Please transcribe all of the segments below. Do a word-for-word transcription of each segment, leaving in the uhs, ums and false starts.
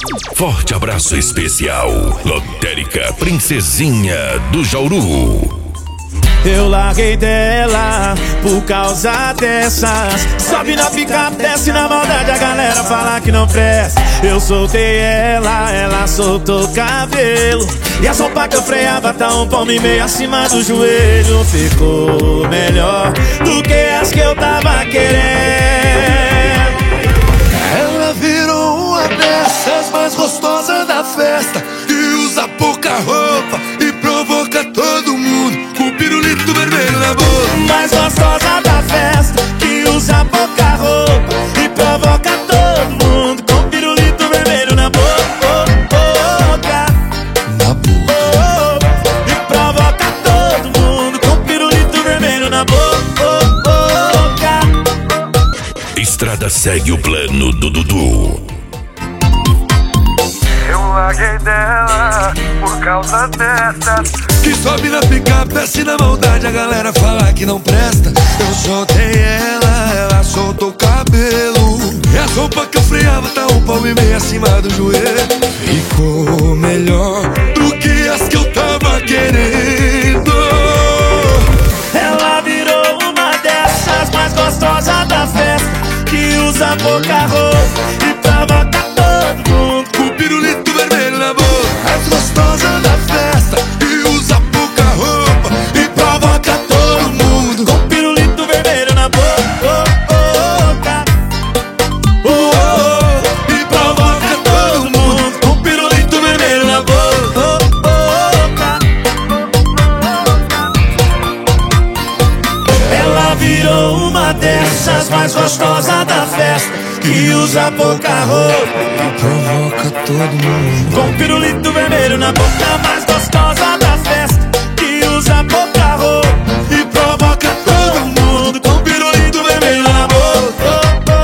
Forte abraço especial, Lotérica Princesinha do Jauru. Eu larguei dela por causa dessas. Sobe na picape, desce na maldade, a galera fala que não presta. Eu soltei ela, ela soltou o cabelo. E a sopa que eu freava tá um palmo e meio acima do joelho. Ficou melhor do que as que eu tava querendo. Ela virou uma dessas mais gostosas da festa, que usa pouca roupa e provoca todo mundo com pirulito vermelho na boca. Mais gostosa da festa, que usa pouca roupa e provoca todo mundo com pirulito vermelho na boca. Na boca. E provoca todo mundo com pirulito vermelho na boca. Estrada segue o plano do Dudu. Eu larguei dela por causa dessas, Que sobe na picape, desce na maldade, a galera fala que não presta. Eu soltei ela, ela soltou o cabelo. E a roupa que eu freava tá um palmo e meio acima do joelho. Ficou melhor do que as que eu tava querendo. Ela virou uma dessas mais gostosas da festa, que usa pouca roupa e provoca todo mundo Com pirulito vermelho na boca. As gostosas da festa, que usa pouca roupa e provoca todo mundo com pirulito vermelho na boca. Oh, oh, e provoca todo mundo com pirulito vermelho na boca. Ela virou uma dessas mais gostosas da festa, que usa pouca roupa e provoca todo mundo com pirulito vermelho na boca. Mais gostosa da festa, que usa pouca roupa e provoca todo mundo com pirulito vermelho na boca.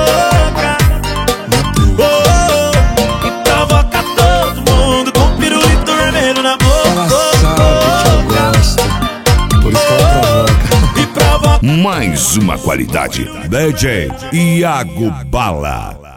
Oh, e provoca todo mundo com pirulito vermelho na boca. Ela sabe que eu gosto, por isso que ela provoca. E provoca. Mais uma qualidade, D J Iago Bala.